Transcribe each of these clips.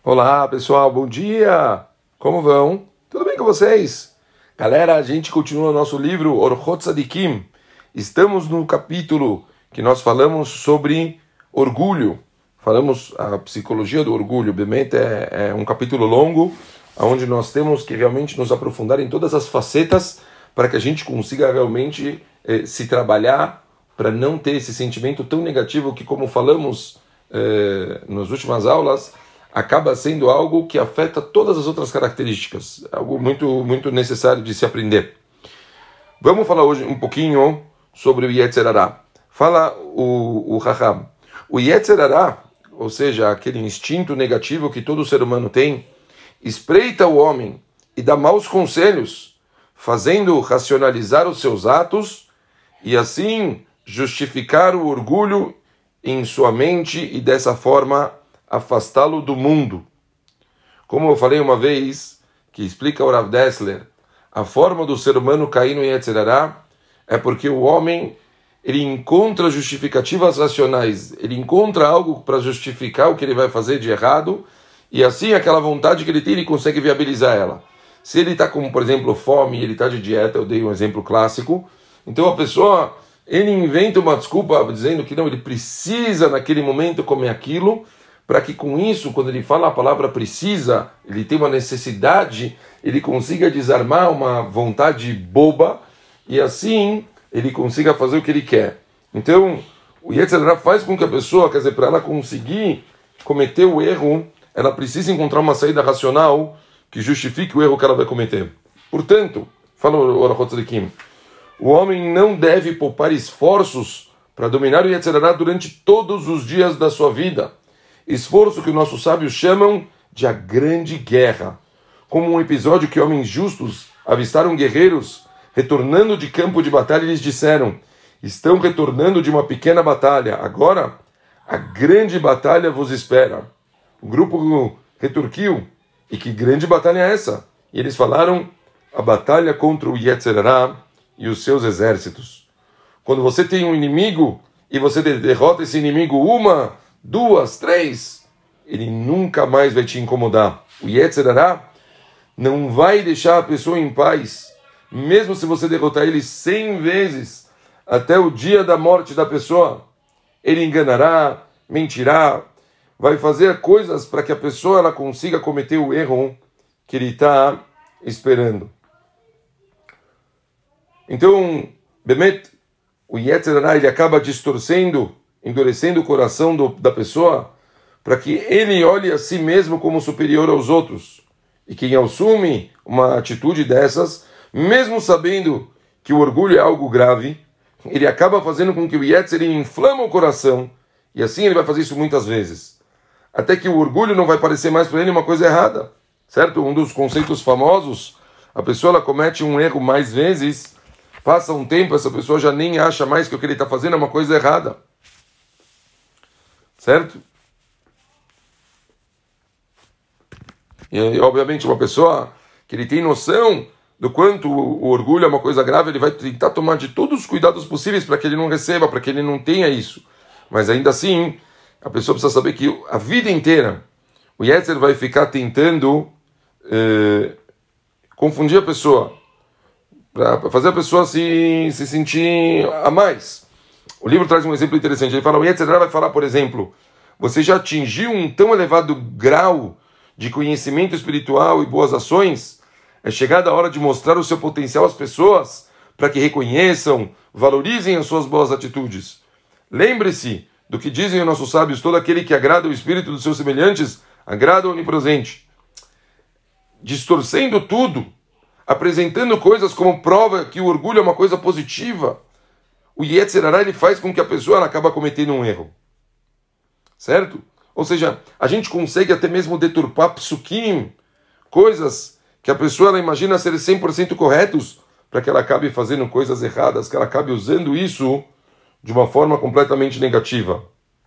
Olá pessoal, bom dia! Como vão? Tudo bem com vocês? Galera, a gente continua nosso livro Orchot Tzadikim. Estamos no capítulo que nós falamos sobre orgulho. Falamos a psicologia do orgulho. Obviamente é um capítulo longo, onde nós temos que realmente nos aprofundar em todas as facetas para que a gente consiga realmente se trabalhar para não ter esse sentimento tão negativo que, como falamos nas últimas aulas, acaba sendo algo que afeta todas as outras características, algo muito necessário de se aprender. Vamos falar hoje um pouquinho sobre o Yetzer Hara. Fala o Raham. O Yetzer Hara, ou seja, aquele instinto negativo que todo ser humano tem, espreita o homem e dá maus conselhos, fazendo racionalizar os seus atos e assim justificar o orgulho em sua mente e dessa forma afastá-lo do mundo. Como eu falei uma vez, que explica o Rav Dessler, a forma do ser humano cair no Yetzer Hara é porque o homem ele encontra justificativas racionais, ele encontra algo para justificar o que ele vai fazer de errado, e assim aquela vontade que ele tem, ele consegue viabilizar ela. Se ele está com, por exemplo, fome, ele está de dieta, eu dei um exemplo clássico, então a pessoa, ele inventa uma desculpa dizendo que não, ele precisa naquele momento comer aquilo, para que com isso, quando ele fala a palavra precisa, ele tem uma necessidade, ele consiga desarmar uma vontade boba, e assim ele consiga fazer o que ele quer. Então, o Yetzer Hara faz com que a pessoa, quer dizer, para ela conseguir cometer o erro, ela precisa encontrar uma saída racional que justifique o erro que ela vai cometer. Portanto, fala o Orchot Tzadikim, o homem não deve poupar esforços para dominar o Yetzer Hara durante todos os dias da sua vida. Esforço que os nossos sábios chamam de a grande guerra. Como um episódio que homens justos avistaram guerreiros retornando de campo de batalha e lhes disseram: estão retornando de uma pequena batalha, agora a grande batalha vos espera. O grupo retorquiu: e que grande batalha é essa? E eles falaram: a batalha contra o Yetzer Hara e os seus exércitos. Quando você tem um inimigo e você derrota esse inimigo uma, duas, três, ele nunca mais vai te incomodar. O Yetzer Hara não vai deixar a pessoa em paz, mesmo se você derrotar ele 100 vezes, até o dia da morte da pessoa. Ele enganará, mentirá, vai fazer coisas para que a pessoa ela consiga cometer o erro que ele está esperando. Então, Bemet, o Yetzer Hara ele acaba endurecendo o coração da pessoa para que ele olhe a si mesmo como superior aos outros. E quem assume uma atitude dessas, mesmo sabendo que o orgulho é algo grave, ele acaba fazendo com que o Yetzer ele inflama o coração, e assim ele vai fazer isso muitas vezes. Até que o orgulho não vai parecer mais para ele uma coisa errada. Certo? Um dos conceitos famosos, a pessoa ela comete um erro mais vezes, passa um tempo, essa pessoa já nem acha mais que o que ele está fazendo é uma coisa errada. Certo? E obviamente uma pessoa que ele tem noção do quanto o orgulho é uma coisa grave, ele vai tentar tomar de todos os cuidados possíveis para que ele não receba, para que ele não tenha isso. Mas ainda assim, a pessoa precisa saber que a vida inteira o Yetzer vai ficar tentando confundir a pessoa, para fazer a pessoa se sentir a mais. O livro traz um exemplo interessante. Ele fala, o Yetzer Hara vai falar, por exemplo, você já atingiu um tão elevado grau de conhecimento espiritual e boas ações, é chegada a hora de mostrar o seu potencial às pessoas, para que reconheçam, valorizem as suas boas atitudes. Lembre-se do que dizem os nossos sábios, todo aquele que agrada o espírito dos seus semelhantes, agrada o onipresente. Distorcendo tudo, apresentando coisas como prova que o orgulho é uma coisa positiva, o Yetzer Hara ele faz com que a pessoa ela acaba cometendo um erro. Certo? Ou seja, a gente consegue até mesmo deturpar psukim, coisas que a pessoa ela imagina ser 100% corretos, para que ela acabe fazendo coisas erradas, que ela acabe usando isso de uma forma completamente negativa.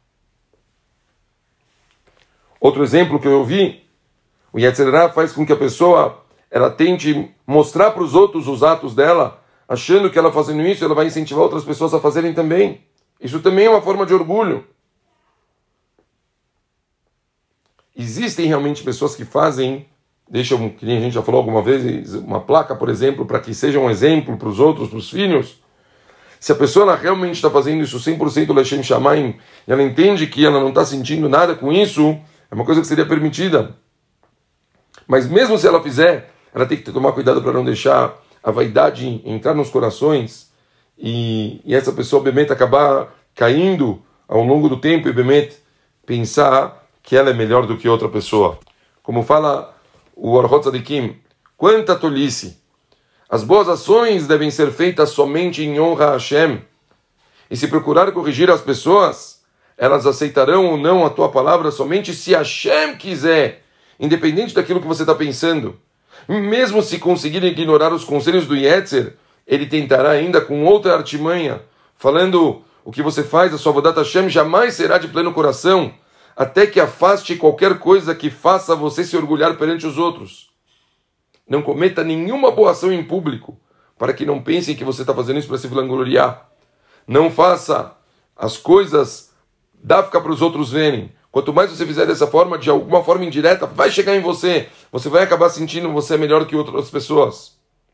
Outro exemplo que eu ouvi, o Yetzer Hara faz com que a pessoa ela tente mostrar para os outros os atos dela, achando que ela fazendo isso, ela vai incentivar outras pessoas a fazerem também. Isso também é uma forma de orgulho. Existem realmente pessoas que fazem, deixam, que nem a gente já falou alguma vez, uma placa, por exemplo, para que seja um exemplo para os outros, para os filhos. Se a pessoa ela realmente está fazendo isso 100% Lechem Shamayim, e ela entende que ela não está sentindo nada com isso, é uma coisa que seria permitida. Mas mesmo se ela fizer, ela tem que tomar cuidado para não deixar a vaidade entrar nos corações e essa pessoa, obviamente, acabar caindo ao longo do tempo e, obviamente, pensar que ela é melhor do que outra pessoa. Como fala o Orhot Tzadikim, quanta tolice! As boas ações devem ser feitas somente em honra a Hashem. E se procurar corrigir as pessoas, elas aceitarão ou não a tua palavra somente se Hashem quiser, independente daquilo que você está pensando. Mesmo se conseguir ignorar os conselhos do Yetzer, ele tentará ainda com outra artimanha, falando o que você faz, a sua avodat Hashem jamais será de pleno coração, até que afaste qualquer coisa que faça você se orgulhar perante os outros. Não cometa nenhuma boa ação em público, para que não pensem que você está fazendo isso para se vangloriar. Não faça as coisas dafka para os outros verem. Quanto mais você fizer dessa forma, de alguma forma indireta, vai chegar em você. Você vai acabar sentindo que você é melhor que outras pessoas.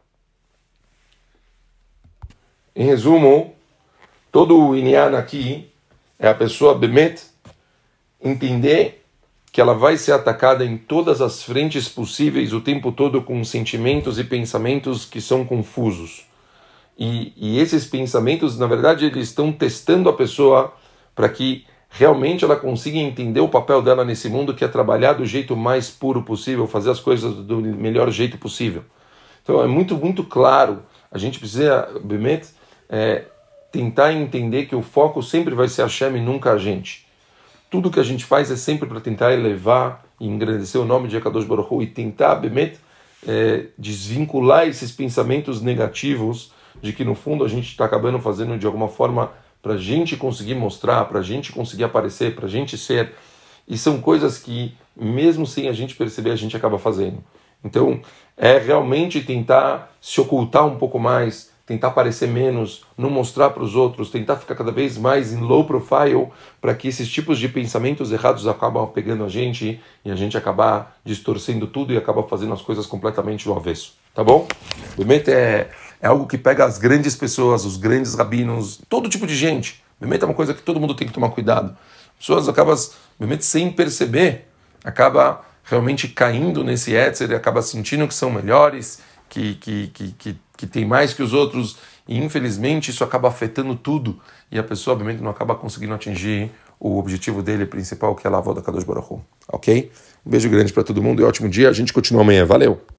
Em resumo, todo o Inyan aqui é a pessoa Bemet entender que ela vai ser atacada em todas as frentes possíveis o tempo todo com sentimentos e pensamentos que são confusos. E esses pensamentos, na verdade, eles estão testando a pessoa para que realmente ela consiga entender o papel dela nesse mundo, que é trabalhar do jeito mais puro possível, fazer as coisas do melhor jeito possível. Então é muito, muito claro. A gente precisa, Bemet, tentar entender que o foco sempre vai ser Hashem e nunca a gente. Tudo que a gente faz é sempre para tentar elevar e engrandecer o nome de Akadosh Baruch Hu e tentar, Bemet, desvincular esses pensamentos negativos de que no fundo a gente está acabando fazendo de alguma forma para a gente conseguir mostrar, para a gente conseguir aparecer, para a gente ser. E são coisas que, mesmo sem a gente perceber, a gente acaba fazendo. Então, é realmente tentar se ocultar um pouco mais, tentar aparecer menos, não mostrar para os outros, tentar ficar cada vez mais em low profile, para que esses tipos de pensamentos errados acabam pegando a gente e a gente acabar distorcendo tudo e acaba fazendo as coisas completamente do avesso. Tá bom? Obviamente é algo que pega as grandes pessoas, os grandes rabinos, todo tipo de gente. Obviamente é uma coisa que todo mundo tem que tomar cuidado. As pessoas acabam, obviamente, sem perceber, acaba realmente caindo nesse Yetzer e acaba sentindo que são melhores, que tem mais que os outros, e infelizmente isso acaba afetando tudo, e a pessoa obviamente não acaba conseguindo atingir o objetivo dele principal, que é a avoda Kadosh Baruch Hu. Ok? Um beijo grande para todo mundo e ótimo dia, a gente continua amanhã, valeu!